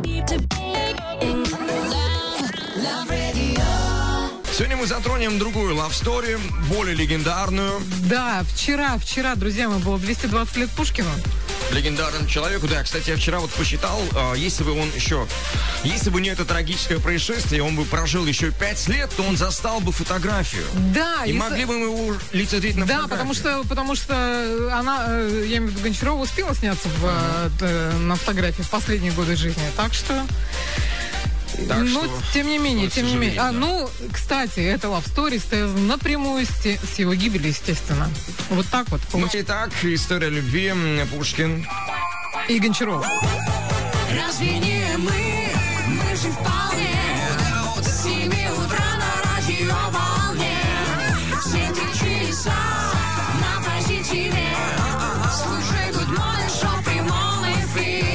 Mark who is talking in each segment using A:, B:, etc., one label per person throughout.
A: Сегодня мы затронем другую love story, более легендарную.
B: Да, вчера, друзья мои, было 220 лет Пушкину.
A: Легендарному человеку, да. Кстати, я вчера вот посчитал, если бы не это трагическое происшествие, он бы прожил еще 5 лет, то он застал бы фотографию.
B: Да.
A: И могли бы мы его лицезреть на фотографии.
B: Да, потому что она, я имею в виду, Гончарова успела сняться на фотографии в последние годы жизни. Так что... тем не менее. Кстати, эта love story связана напрямую с его гибелью, естественно. Вот так вот.
A: Итак, история любви Пушкин
B: и Гончарова.
C: Разве не мы же вполне с 7 утра на радиоволне. Все 3 часа на позитиве. Слушай Good Morning Show в прямом эфире.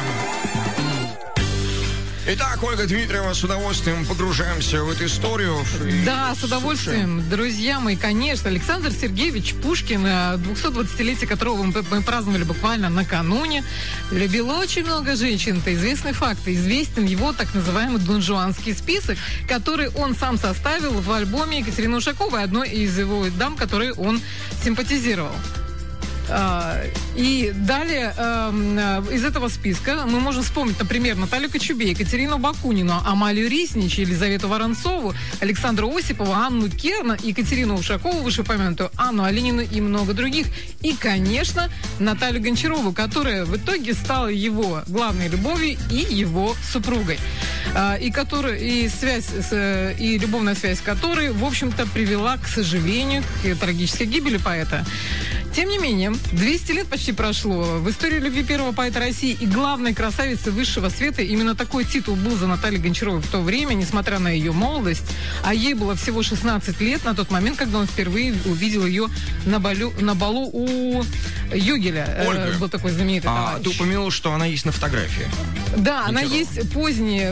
A: Итак, Ольга Дмитриева, с удовольствием погружаемся в эту историю.
B: Да, с удовольствием. Друзья мои, конечно, Александр Сергеевич Пушкин, 220-летие которого мы праздновали буквально накануне, любил очень много женщин. Это известный факт. Известен его так называемый донжуанский список, который он сам составил в альбоме Екатерины Ушаковой, одной из его дам, которой он симпатизировал. И далее из этого списка мы можем вспомнить, например, Наталью Кочубей, Екатерину Бакунину, Амалию Риснич, Елизавету Воронцову, Александру Осипову, Анну Керна, Екатерину Ушакову, вышеупомянутую, Анну Оленину и много других. И, конечно, Наталью Гончарову, которая в итоге стала его главной любовью и его супругой. И любовная связь которой, в общем-то, привела, к сожалению, к трагической гибели поэта. Тем не менее, 200 лет почти прошло. В истории любви первого поэта России и главной красавицы высшего света именно такой титул был за Натальей Гончаровой в то время, несмотря на ее молодость. А ей было всего 16 лет на тот момент, когда он впервые увидел ее на балу у Йогеля.
A: Ольга,
B: был такой знаменитый товарищ.
A: Ты упомянула, что она есть на фотографии.
B: Да, она есть поздняя,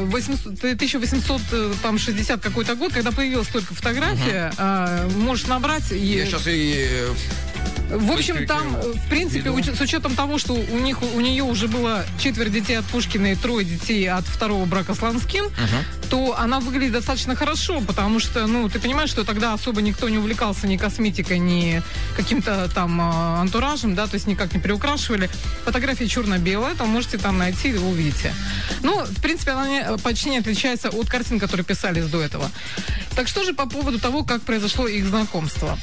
B: 1860 какой-то год, когда появилась только фотография. Можешь набрать.
A: Я сейчас и...
B: В общем, там, в принципе, с учетом того, что у нее уже было 4 детей от Пушкина и 3 детей от второго брака с Ланским, то она выглядит достаточно хорошо, потому что, ты понимаешь, что тогда особо никто не увлекался ни косметикой, ни каким-то там антуражем, да, то есть никак не приукрашивали. Фотография черно-белая, то можете там найти, вы увидите. В принципе, она почти не отличается от картин, которые писались до этого. Так что же по поводу того, как произошло их знакомство?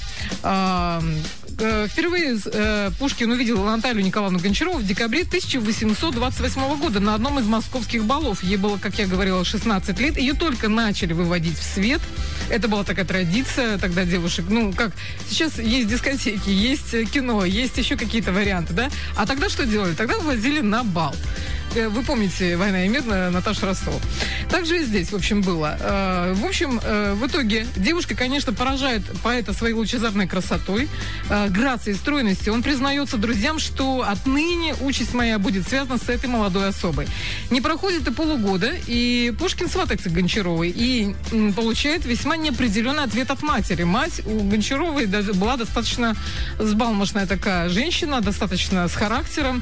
B: Впервые Пушкин увидел Наталью Николаевну Гончарову в декабре 1828 года на одном из московских балов. Ей было, как я говорила, 16 лет. Ее только начали выводить в свет. Это была такая традиция тогда девушек. Как сейчас есть дискотеки, есть кино, есть еще какие-то варианты, да? А тогда что делали? Тогда вывозили на бал. Вы помните «Война и мир» Наташа Ростова. Так же и здесь, в общем, было. В общем, в итоге девушка, конечно, поражает поэта своей лучезарной красотой, грацией, стройностью. Он признается друзьям, что отныне участь моя будет связана с этой молодой особой. Не проходит и полугода, и Пушкин сватается к Гончаровой и получает весьма неопределенный ответ от матери. Мать у Гончаровой была достаточно взбалмошная такая женщина, достаточно с характером.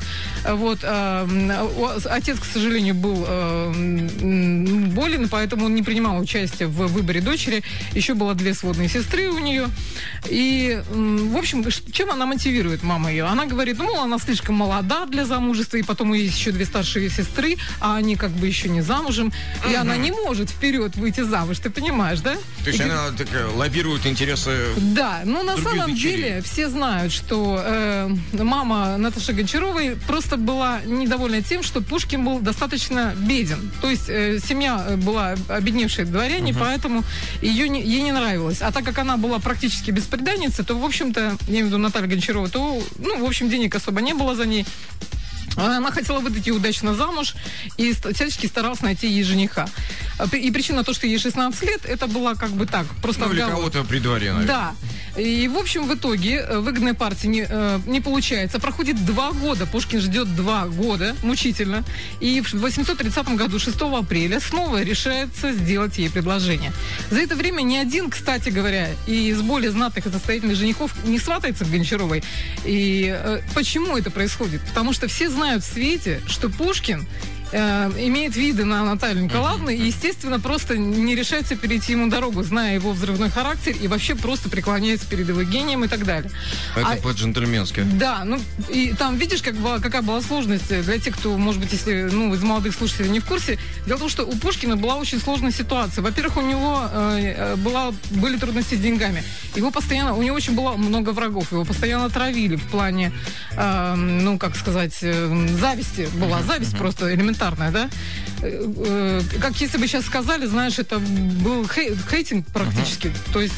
B: Отец, к сожалению, был болен, поэтому он не принимал участия в выборе дочери. Еще было 2 сводные сестры у нее. И, в общем, чем она мотивирует, мама ее? Она говорит, она слишком молода для замужества, и потом у нее есть еще 2 старшие сестры, а они как бы еще не замужем, и она не может вперед выйти замуж, ты понимаешь, да?
A: То есть она такая лоббирует интересы.
B: Да, на самом деле все знают, что мама Наташи Гончаровой просто была недовольна тем, что Пушкин был достаточно беден. То есть семья была обедневшие дворяне, поэтому ей не нравилось. А так как она была практически бесприданницей, то, в общем-то, я имею в виду Наталья Гончарова, то, в общем, денег особо не было за ней. Она хотела выдать ее удачно замуж и всячески старалась найти ей жениха. И причина то, что ей 16 лет, это была как бы так, просто
A: или кого-то при дворе, наверное.
B: Да. И, в общем, в итоге выгодной партии не получается. Проходит 2 года. Пушкин ждет 2 года, мучительно. И в 830 году, 6 апреля, снова решается сделать ей предложение. За это время ни один, кстати говоря, из более знатных и состоятельных женихов не сватается к Гончаровой. И почему это происходит? Потому что все знают в свете, что Пушкин имеет виды на Наталью Николаевну и, естественно, просто не решается перейти ему дорогу, зная его взрывной характер и вообще просто преклоняется перед его гением и так далее.
A: Это по-джентльменски.
B: Да, ну и там видишь, какая была сложность для тех, кто, может быть, если из молодых слушателей не в курсе. Дело в том, что у Пушкина была очень сложная ситуация. Во-первых, у него были трудности с деньгами. У него очень было много врагов. Его постоянно травили в плане, зависти была. Зависть просто элементарная, да? Как если бы сейчас сказали, знаешь, это был хейтинг практически. То есть,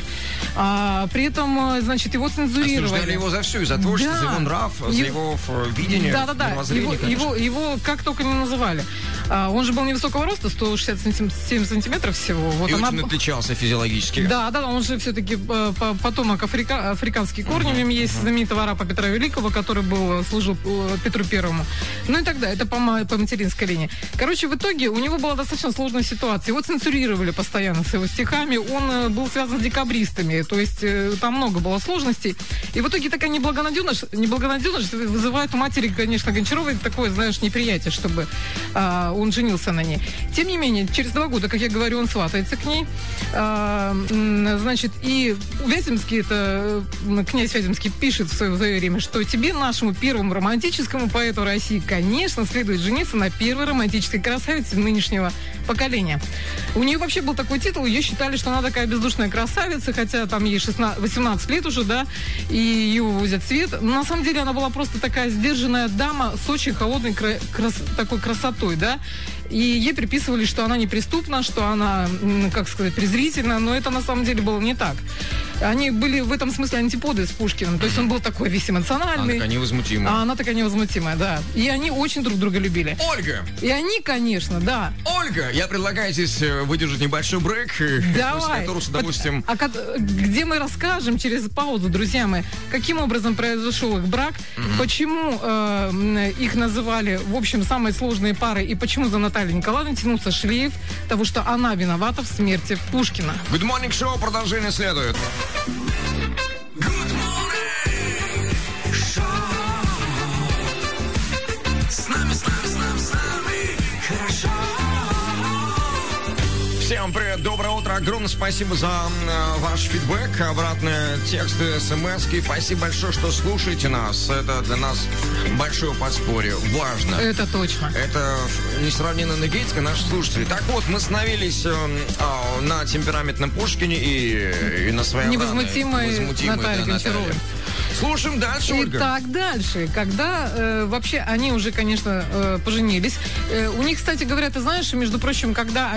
B: при этом, значит, его цензурировали.
A: Осуждали его за все, за творчество, за его нрав, за его видение, мировоззрение,
B: его как только не называли. Он же был невысокого роста, 167 сантиметров всего. Вот
A: и очень отличался физиологически.
B: Да, он же все-таки потомок африканских корней. У него есть знаменитого араба Петра Великого, который служил Петру Первому. Ну и так далее. Это по материнской линии. Короче, в итоге у него была достаточно сложная ситуация. Его цензурировали постоянно с его стихами. Он был связан с декабристами. То есть там много было сложностей. И в итоге такая неблагонадежность вызывает у матери, конечно, Гончаровой такое, знаешь, неприятие, чтобы он женился на ней. Тем не менее, через 2 года, как я говорю, он сватается к ней. Значит, и Вяземский, князь Вяземский, пишет в свое время, что тебе, нашему первому романтическому поэту России, конечно, следует жениться на первой романтической красавице нынешнего поколения. У нее вообще был такой титул, ее считали, что она такая бездушная красавица, хотя там ей 18 лет уже, да, и ее вывозят в свет. Но на самом деле она была просто такая сдержанная дама с очень холодной такой красотой, да. И ей приписывали, что она неприступна, что она, презрительна, но это на самом деле было не так. Они были в этом смысле антиподы с Пушкиным. То есть он был такой весь эмоциональный.
A: Она такая невозмутимая.
B: А она такая невозмутимая, да. И они очень друг друга любили.
A: Ольга!
B: И они, конечно, да.
A: Ольга, я предлагаю здесь выдержать небольшой брейк.
B: Давай.
A: С удовольствием...
B: Где мы расскажем через паузу, друзья мои, каким образом произошел их брак, почему их называли, в общем, самой сложной парой, и почему за Наталью Николаевну тянулся шлейф того, что она виновата в смерти Пушкина.
A: Good Morning Show, продолжение следует.
C: Good Morning Show. С нами хорошо.
A: Всем привет, доброе утро. Огромное спасибо за ваш фидбэк, обратные тексты, смс-ки. Спасибо большое, что слушаете нас. Это для нас большое подспорье. Важно.
B: Это точно.
A: Это несравненная энергетика наших слушателей. Так вот, мы остановились на темпераментном Пушкине и на своей
B: невозмутимой Наталье Гончаровой.
A: Слушаем дальше, Ольга.
B: Итак, дальше. Когда вообще они уже, конечно, поженились. У них, кстати говоря, ты знаешь, между прочим, когда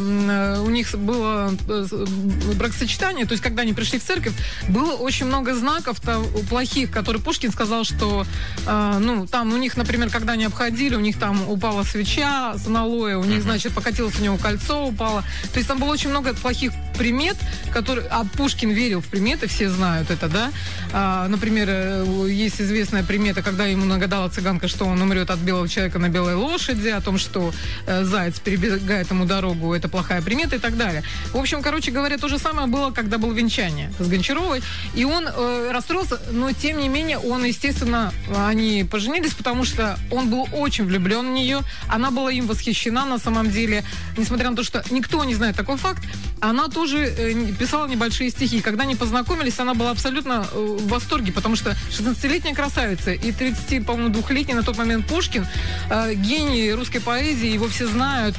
B: у них было бракосочетание, то есть когда они пришли в церковь, было очень много знаков плохих, которые Пушкин сказал, что там у них, например, когда они обходили, у них там упала свеча с аналоя, у них, значит, покатилось у него кольцо, упало. То есть там было очень много плохих примет, а Пушкин верил в приметы, все знают это, да. Например, есть известная примета, когда ему нагадала цыганка, что он умрет от белого человека на белой лошади, о том, что заяц перебегает ему дорогу, это плохая примета и так далее. В общем, короче говоря, то же самое было, когда было венчание с Гончаровой, и он расстроился, но тем не менее он, естественно, они поженились, потому что он был очень влюблен в нее, она была им восхищена на самом деле, несмотря на то, что никто не знает такой факт, она тоже писала небольшие стихи. Когда они познакомились, она была абсолютно в восторге, потому что 16-летняя красавица и 32-летний на тот момент Пушкин, гений русской поэзии, его все знают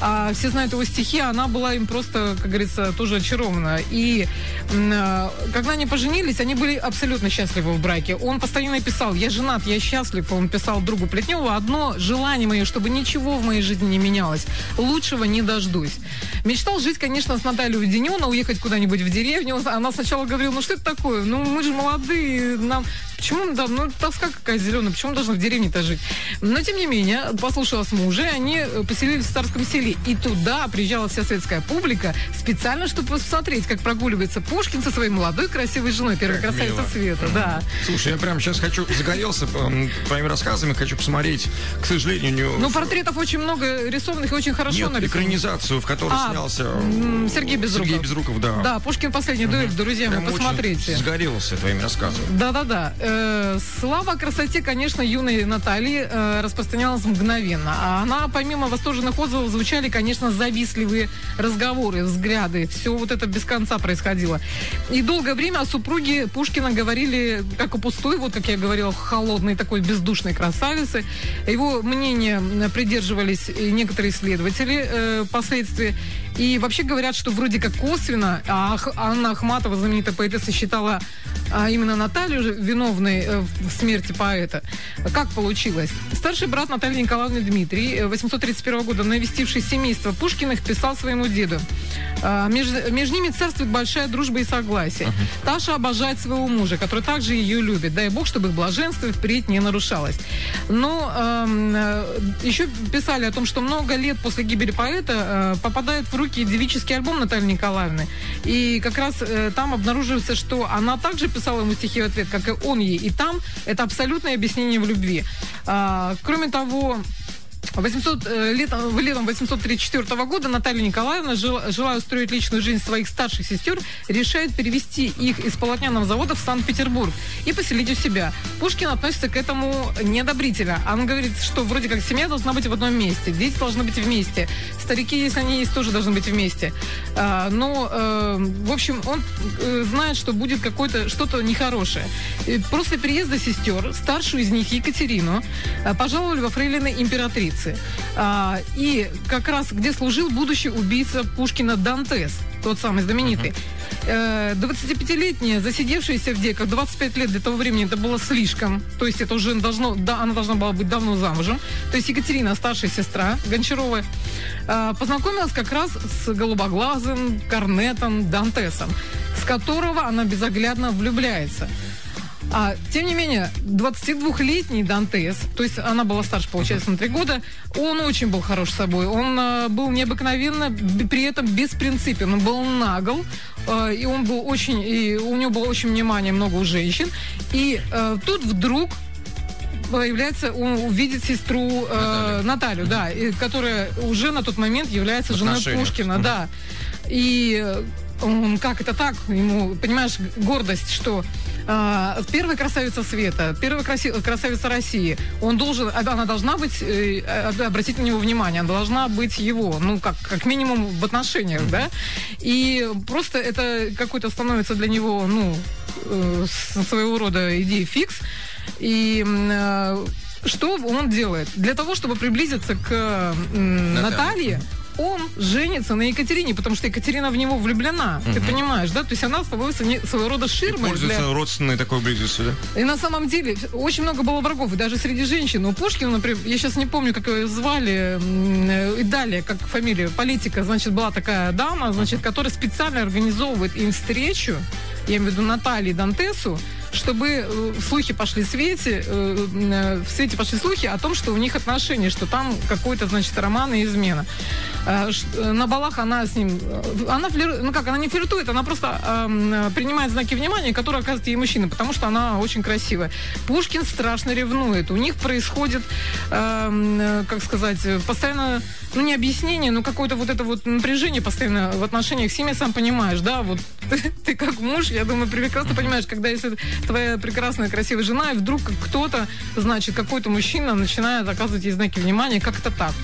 B: его стихи, она была им просто, как говорится, тоже очарована. И когда они поженились, они были абсолютно счастливы в браке. Он постоянно писал: «Я женат, я счастлив». Он писал другу Плетневу: «Одно желание мое, чтобы ничего в моей жизни не менялось. Лучшего не дождусь». Мечтал жить, конечно, с Натальей уединенно, уехать куда-нибудь в деревню. Она сначала говорила: что это такое? Мы же молодые, нам... Почему, тоска какая зеленая, почему мы должны в деревне-то жить? Но, тем не менее, послушалась мужа, и они поселились в Царском селе. И туда приезжала вся светская публика специально, чтобы посмотреть, как прогуливается Пушкин со своей молодой красивой женой, первой красавицей света. Да.
A: Слушай, я прям сейчас загорелся твоими рассказами, хочу посмотреть, к сожалению, у него...
B: портретов очень много рисованных и очень хорошо нарисованных.
A: Экранизацию, в которой снялся...
B: Сергей Безруков.
A: Да.
B: Да, Пушкин «Последняя дуэль», друзья мои, посмотрите.
A: Загорелся твоими рассказами.
B: Да-да-да. Слава о красоте, конечно, юной Натальи распространялась мгновенно. А она, помимо восторженных отзывов, звучали, конечно, завистливые разговоры, взгляды. Все вот это без конца происходило. И долгое время о супруге Пушкина говорили как о пустой, вот как я говорила, холодной, такой бездушной красавице. Его мнение придерживались и некоторые исследователи впоследствии. И вообще говорят, что вроде как косвенно Анна Ахматова, знаменитая поэтесса, считала именно Наталью виновной в смерти поэта. Как получилось? Старший брат Натальи Николаевны Дмитрий, 831 года, навестивший семейство Пушкиных, писал своему деду: между ними царствует большая дружба и согласие. Таша обожает своего мужа, который также ее любит. Дай бог, чтобы их блаженство впредь не нарушалось. Но еще писали о том, что много лет после гибели поэта попадает в руки девический альбом Натальи Николаевны. И как раз там обнаруживается, что она также писала ему стихи в ответ, как и он ей. И там это абсолютное объяснение в любви. Кроме того, летом 834 года Наталья Николаевна, желая устроить личную жизнь своих старших сестер, решает перевести их из полотняного завода в Санкт-Петербург и поселить у себя. Пушкин относится к этому неодобрительно. Он говорит, что вроде как семья должна быть в одном месте, дети должны быть вместе, старики, если они есть, тоже должны быть вместе. В общем, он знает, что будет что-то нехорошее. И после приезда сестер, старшую из них, Екатерину, пожаловали во фрейлины императрицы. И как раз где служил будущий убийца Пушкина Дантес, тот самый знаменитый. 25-летняя, засидевшаяся в девках, 25 лет для того времени это было слишком. То есть это уже она должна была быть давно замужем. То есть Екатерина, старшая сестра Гончарова, познакомилась как раз с голубоглазым корнетом Дантесом, с которого она безоглядно влюбляется. Тем не менее, 22-летний Дантес, то есть она была старше, получается, на 3 года, он очень был хорош собой. Он был необыкновенно, при этом беспринципен. Он был нагл, и он был и у него было очень внимания много у женщин. И тут вдруг появляется, он увидит сестру Наталью, да, которая уже на тот момент является женой Пушкина, да. И он, как это так? Ему, понимаешь, гордость, что первая красавица света, первая красавица России. Она должна быть, обратить на него внимание, она должна быть его, как минимум в отношениях, да. И просто это какой-то становится для него, своего рода идея фикс. И что он делает? Для того, чтобы приблизиться к Наталье, он женится на Екатерине, потому что Екатерина в него влюблена. Ты понимаешь, да? То есть она становится своего рода ширмой.
A: Пользуется родственной такой близостью, да?
B: И на самом деле очень много было врагов, и даже среди женщин. У Пушкина, например, я сейчас не помню, как ее звали, и далее, как фамилия, политика, значит, была такая дама, значит, которая специально организовывает им встречу, я имею в виду Наталье и Дантесу, чтобы слухи пошли в свете пошли слухи о том, что у них отношения, что там какой-то, значит, роман и измена. На балах она с ним... Она не флиртует, она просто принимает знаки внимания, которые оказывает ей мужчина, потому что она очень красивая. Пушкин страшно ревнует. У них происходит, как сказать, постоянно, не объяснение, но какое-то вот это вот напряжение постоянно в отношениях с семьей, сам понимаешь, да, вот ты как муж, я думаю, прекрасно понимаешь, когда если твоя прекрасная, красивая жена, и вдруг кто-то, значит, какой-то мужчина начинает оказывать ей знаки внимания, как это так?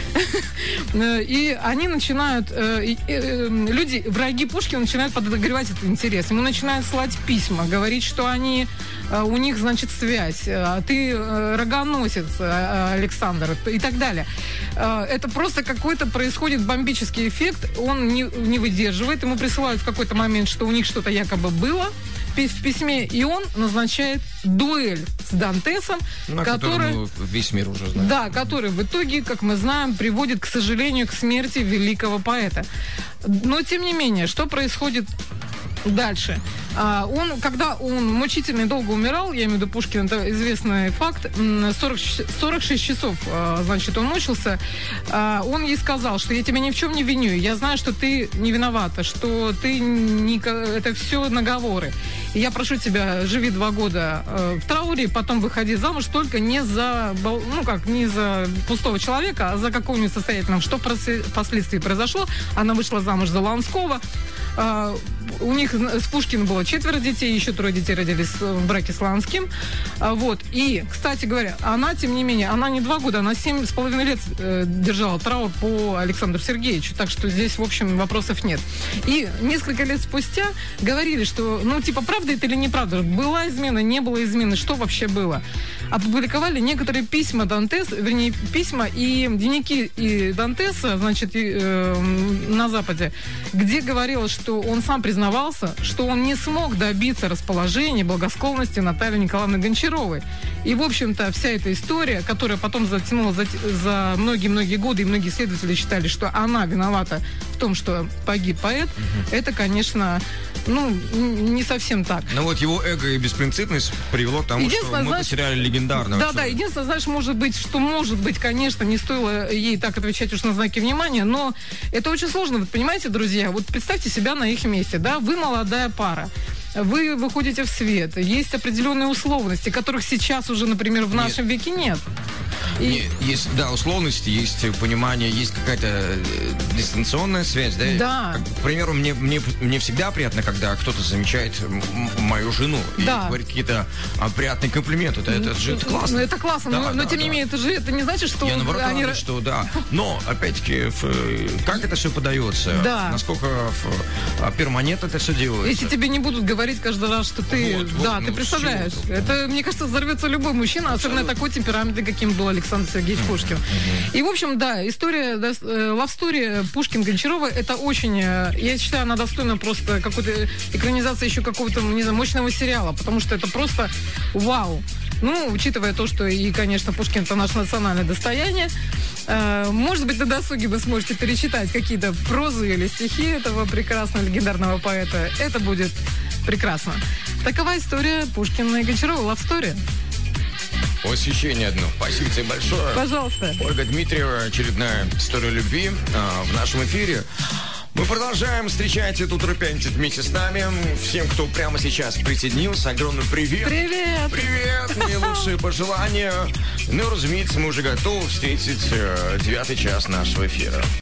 B: И они начинают, враги Пушкина начинают подогревать этот интерес. Ему начинают слать письма, говорить, что у них, значит, связь, ты рогоносец, Александр, и так далее. Это просто какой-то происходит бомбический эффект, он не выдерживает, ему присылают в какой-то момент, что у них что-то якобы было в письме, и он назначает дуэль с Дантесом, который
A: весь мир уже знает. Да,
B: который в итоге, как мы знаем, приводит, к сожалению, к смерти великого поэта. Но, тем не менее, что происходит дальше? Когда он мучительно и долго умирал, я имею в виду Пушкин, это известный факт, 46 часов, значит, он мучился, он ей сказал, что я тебя ни в чем не виню, я знаю, что ты не виновата, что это все наговоры. И я прошу тебя, живи 2 года в трауре, потом выходи замуж, только не за пустого человека, а за какого-нибудь состоятельного. Что впоследствии произошло? Она вышла замуж за Ланского, У них с Пушкиным было 4 детей, еще 3 детей родились в браке с Ланским. Вот. И, кстати говоря, она, тем не менее, она не 2 года, она 7,5 лет держала траур по Александру Сергеевичу. Так что здесь, в общем, вопросов нет. И несколько лет спустя говорили, что, ну, типа, правда это или неправда? Была измена, не было измены, что вообще было? Опубликовали некоторые письма Дантеса, вернее, письма и дневники и Дантеса, значит, на Западе, где говорилось, что он сам признавался, что он не смог добиться расположения, благосклонности Натальи Николаевны Гончаровой. И, в общем-то, вся эта история, которая потом затянула за многие-многие годы, и многие исследователи считали, что она виновата в том, что погиб поэт, это, конечно, ну, не совсем так.
A: Но вот его эго и беспринципность привело к тому, что мы потеряли легендарного человека.
B: Да, единственное, знаешь, может быть, конечно, не стоило ей так отвечать уж на знаки внимания, но это очень сложно. Вот понимаете, друзья, вот представьте себя на их месте, да, вы молодая пара. Вы выходите в свет. Есть определенные условности, которых сейчас уже, например, в нашем веке нет.
A: Есть, да, условности, есть понимание, есть какая-то дистанционная связь, да?
B: Да.
A: К примеру, мне всегда приятно, когда кто-то замечает мою жену и говорит какие-то приятные комплименты. Это же классно.
B: Ну, это классно,
A: да,
B: но тем не менее, это не значит, что...
A: Я наоборот рад, что да. Но, опять-таки, как это все подается?
B: Да.
A: Насколько перманентно это все делается?
B: Если тебе не будут говорить каждый раз, что ты... ты представляешь. Это, мне кажется, взорвется любой мужчина, особенно такой темперамент, каким был Александр Сергеевич Пушкин. И, в общем, да, история, лавстори Пушкин-Гончарова, это очень, я считаю, она достойна просто какой-то экранизации еще какого-то, не знаю, мощного сериала, потому что это просто вау. Ну, учитывая то, что и, конечно, Пушкин — это наше национальное достояние, может быть, на досуге вы сможете перечитать какие-то прозы или стихи этого прекрасного легендарного поэта. Это будет прекрасно. Такова история Пушкина и Гончарова, лавстори.
A: Восхищение одно. Спасибо тебе большое.
B: Пожалуйста.
A: Ольга Дмитриева, очередная история любви в нашем эфире. Мы продолжаем. Встречайте «Утро пятницы» вместе с нами. Всем, кто прямо сейчас присоединился, огромный привет.
B: Привет.
A: Привет. Наилучшие пожелания. Ну, разумеется, мы уже готовы встретить 9-й час нашего эфира.